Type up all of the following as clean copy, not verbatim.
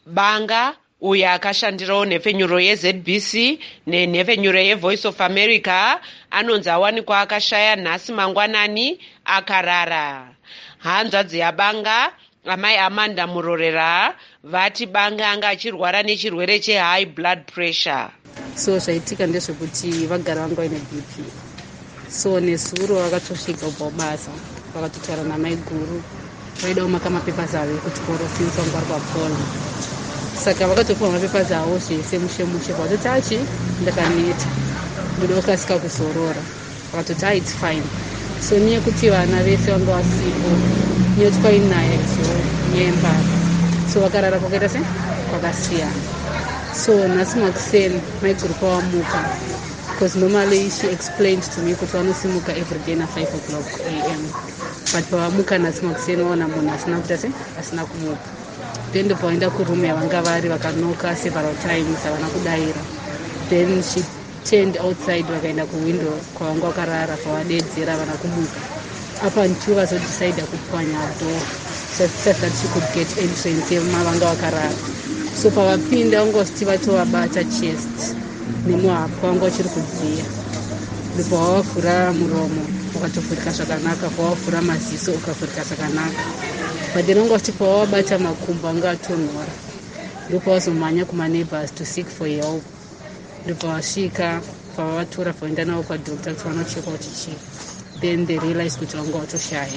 Banga uyo akashandirawo nhepfenyuro yeZBC nenhepfenyuro yeVoice of America anonzi awanikwa akashaya nhasi mangwanani akarara. Hanzvadzi yaBanga, amai Amanda Murorera, vati Banga anga achirwara nechirwere chehigh blood pressure. So zvaitika ndezvekuti vagara vanga vaine BP. So nezuro vakatosvika kubva basa vakatotaura namai guru vaidawo maka mapepas avo ekuchikoro since vanga vari papona. Saka vakatopiwa mapepas avo zvese mushe vakatoti achi ndakaneta ndoda kukasika kuzorora. Vakatoti it's fine. So neyekuti vana vese vanga vasipo neyekuti painaya izonyemba. So vakarara kwakaita se kwakasiyana. So nhasi makuseni mai guru pavamuka, because normally she explained to me kuti vanosimuka every day na 5 o'clock a.m. But pavamuka nhasi makuseni vaona munhu asina kuita se asina kumuka. Then ndopavaenda kurume yavanga vari vakanoka several times havana kudaira. Then she turned outside vakaenda kuwindow kwavanga vakarara pavadedzera havana kumuka. Up until vazodecide kupwanya door so that she could get entrance yemavanga vakarara. So pavapinda vangositi vatovabata chest nemuhapwa vanga vachiri kudziya. Ndipo vavavhura muromo ukatofurika zvakanaka, pavavhura maziso ukavhurika zvakanaka. But then vanga vachiti pavavabata makumbo anga atonhora ndipo vazomhanya kumaneighbors to seek for help. Ndipo vasvika pavavatora vaenda navo kwadokta kuti vanochekwa kuti chii. Then they realized kuti vanga vatoshaya.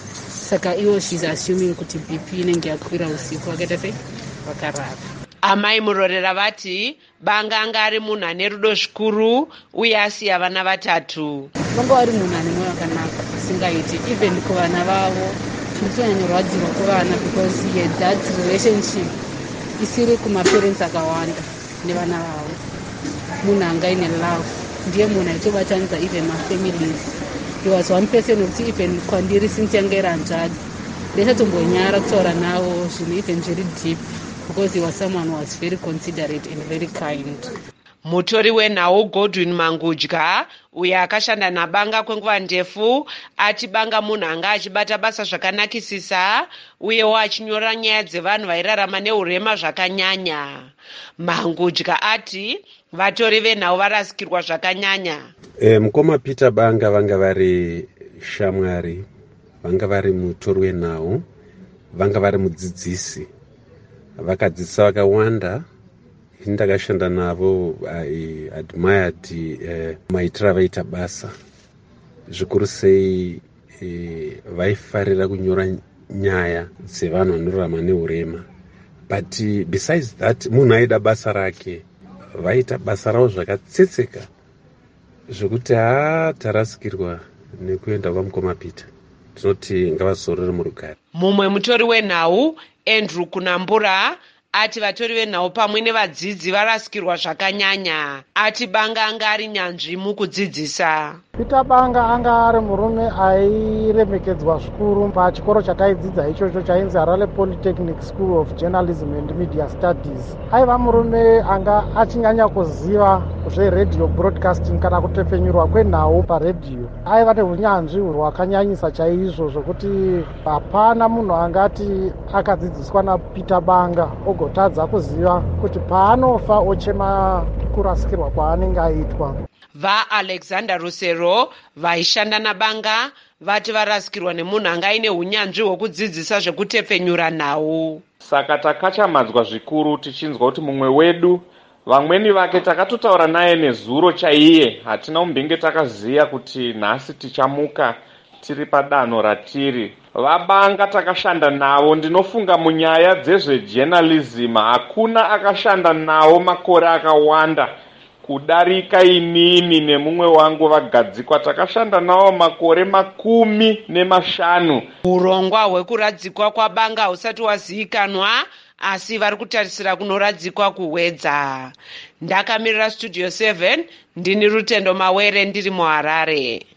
Saka ivo she's assuming kuti BP inenge yakwira usiku vakaita sei vakarara. Amai Murorera vati Banga anga ari munhu ane rudo zvikuru uye asiya vana vatatu. Vanga vari munhu ane mwoyo wakanaka asingaiti even kuvana vavo. Tinotonyanyorwadzirwa kuvana because he had that relationship isiri kumaparents akawanda nevana vavo. Munhu anga ine love, ndiye munhu aitobatanidza even mafamilies. He was one person who'd even kwandiri since yanga iri hanzvadzi ndesatombonyara kutaura navo zvinhu even zviri deep because he was someone who was very considerate and very kind. Mutori wenhau Godwin Mangudya uyo akashanda naBanga kwenguva ndefu ati Banga munhu anga achibata basa zvakanakisisa uyewo achinyora nyaya dzevanhu vairarama neurema zvakanyanya. Mangudya ati vatori venhau varasikirwa zvakanyanya. Mukoma Peter Banga vanga vari shamwari, vanga vari mutori wenhau, vanga vari mudzidzisi, vakadzidzisa vakawanda. Ndakashanda navo I admired maitiro avaita basa. Zvikuru sei vaifarira kunyora nyaya dzevanhu vanorarama neurema. But besides that, munhu aida basa rake, vaita basa ravo zvakatsetseka zvokuti tarasikirwa nekuenda kwaMukoma Peter. Tinoti ngavazorore murugare. Mumwe mutori wenhau Andrew Kunambura ati vatori venhau pamwe nevadzidzi varasikirwa zvakanyanya. Ati Banga anga ari nyanzvi mukudzidzisa. Peter Banga anga ari murume airemekedzwa zvikuru pachikoro chataidzidza ichocho chainzi Harare Polytechnic School of Journalism and Media Studies. Aiva murume anga achinyanya kuziva zveredio broadcasting kana kutepfenyurwa kwenhau paredhiyo. Aiva neunyanzvi hwakanyanyisa chaizvo zvokuti hapana munhu angati akadzidziswa naPeter Banga ogotadza kuziva kuti paanofa ochema kurasikirwa kwaanenge aitwa. VaAlexander Rusero vaishanda naBanga vati varasikirwa nemunhu anga aine unyanzvi hwekudzidzisa zvekutepfenyura nhau. Saka takachamadzwa zvikuru tichinzwa kuti mumwe wedu vamweni vake takatotaura naye nezuro chaiye, hatina umbinge takaziya kuti nhasi tichamuka tiri padanho ratiri. VaBanga takashanda navo, ndinofunga munyaya dzezvejournalism hakuna akashanda navo makore akawanda kudarika inini nemumwe wangu vagadzikwa. Takashanda navo makore 15. Urongwa hwekuradzikwa kwaBanga husati wazivikanwa, asi vari kutarisira kunoradzikwa kuhwedza. Ndakamirira Studio 7, ndini Rutendo Mawere ndiri muHarare.